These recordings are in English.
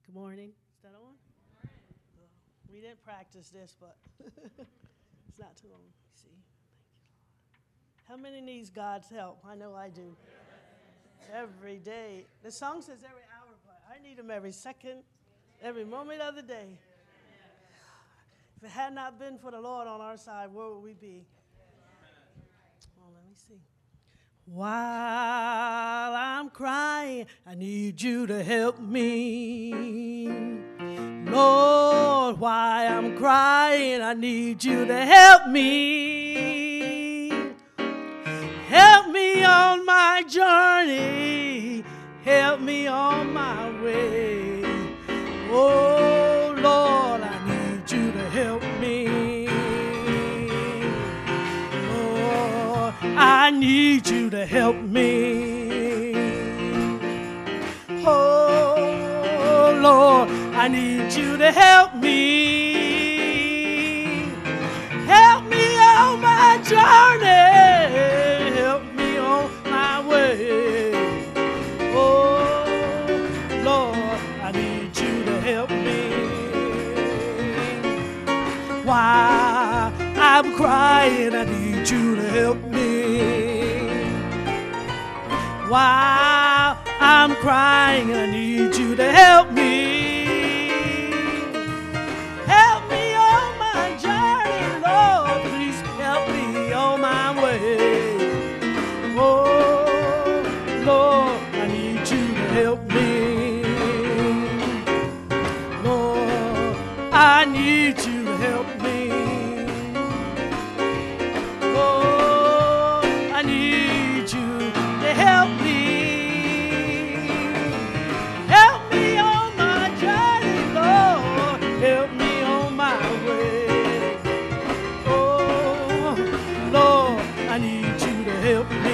Good morning. Is that on? We didn't practice this, but it's not too long. See? How many needs God's help? I know I do. Every day. The song says every hour, but I need him every second, every moment of the day. If it had not been for the Lord on our side, where would we be? Well, let me see. While I'm crying, I need you to help me. Lord, while I'm crying, I need you to help me. Help me on my journey. Help me on my way. Oh, Lord, I need you to help me. Lord, I need you to help me. Oh, Lord, I need you to help me. Help me on my journey. Help me on my way. Oh, Lord, I need you to help me. While I'm crying, I need you to help me. While I'm crying, I need you to help me. Help me on my journey, Lord. Please help me on my way. Oh, Lord, I need you to help me. Lord, I need you to help me. Oh, I need you to help me. Help me on my journey, Lord. Help me on my way. Oh, Lord, I need you to help me.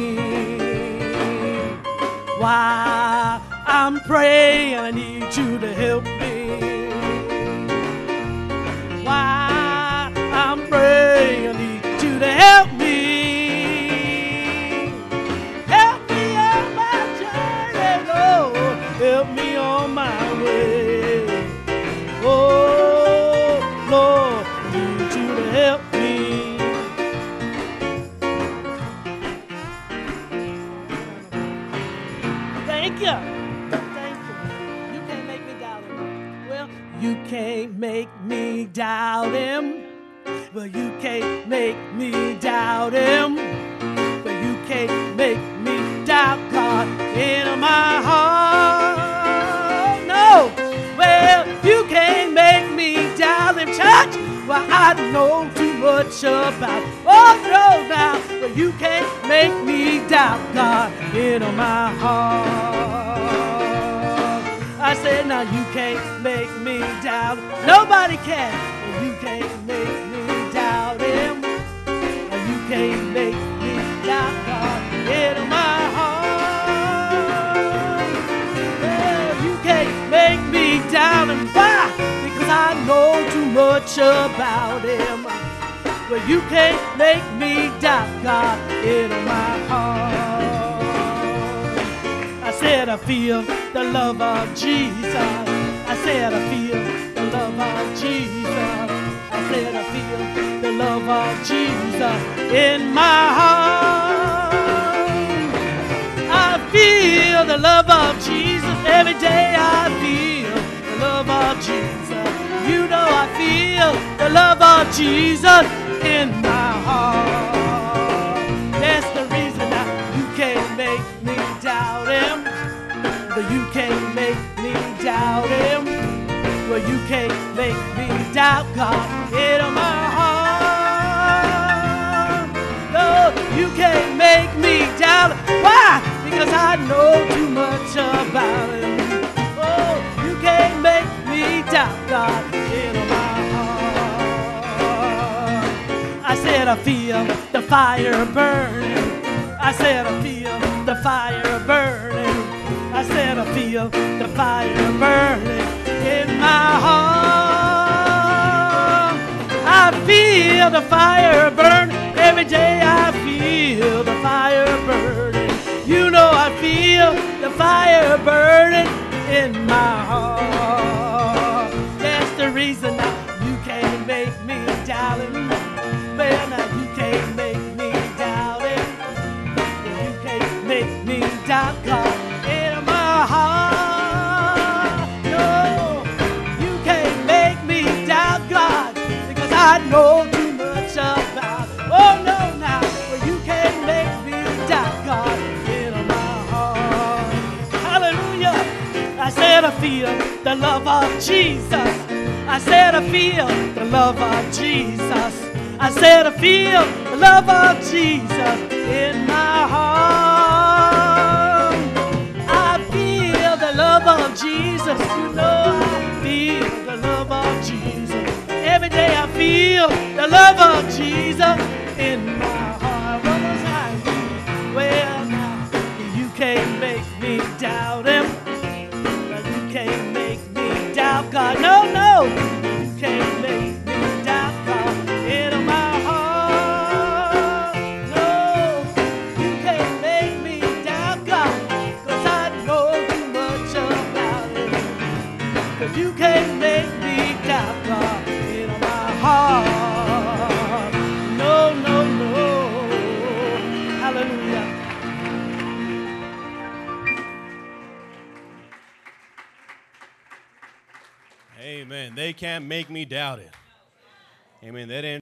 While I'm praying, I need you to help me. While I'm praying, I need you to help me. Help me on my journey, Lord. Help me on my way. Oh, Lord, I need you to help me. Thank you. Thank you. You can't make me doubt him. Well, you can't make me doubt him. Well, you can't make me doubt him. But you can't make me doubt God in my heart. No. Well, you can't make me doubt him, church. Well, I know too much about. Oh, no, now. But you can't make me doubt God in my heart. I said, now you can't make me doubt. Nobody can. Well, you can't make me doubt him. Well, you can't make me doubt God in my heart. Well, you can't make me doubt him. Why? Because I know too much about him. Well, you can't make me doubt God in my heart. I said I feel the love of Jesus. I said I feel the love of Jesus. I said I feel the love of Jesus in my heart. I feel the love of Jesus every day. I feel the love of Jesus. You know I feel the love of Jesus in my heart. That's the reason that you can't make me doubt him. But you can't make me doubt him. Well, you can't make me doubt God in my heart. No, you can't make me doubt him. Why? Because I know too much about him. Oh, you can't make me doubt God in my heart. I said I feel the fire burning. I said I feel the fire burning. I said I feel the fire burning in my heart. I feel the fire burn every day. I feel the fire burning. You know I feel the fire burning in my heart. reason now. You can't make me doubt him. Well, now you can't make me doubt him. You can't make me doubt God in my heart. No, you can't make me doubt God because I know too much about it. Oh no, now, well, you can't make me doubt God in my heart. Hallelujah. I said I feel the love of Jesus. I said I feel the love of Jesus. I said I feel the love of Jesus in my heart. I feel the love of Jesus. You know I feel the love of Jesus. Every day I feel the love of Jesus in my heart. What was I doing? Well, now you can't make me doubt him. You can't make me doubt God. No, no. You can't make me doubt God in my heart. No, you can't make me doubt God, 'cause I know too much about it. But you can't make me doubt God in my heart. No, no, no. Hallelujah. Amen. They can't make me doubt it. Amen. That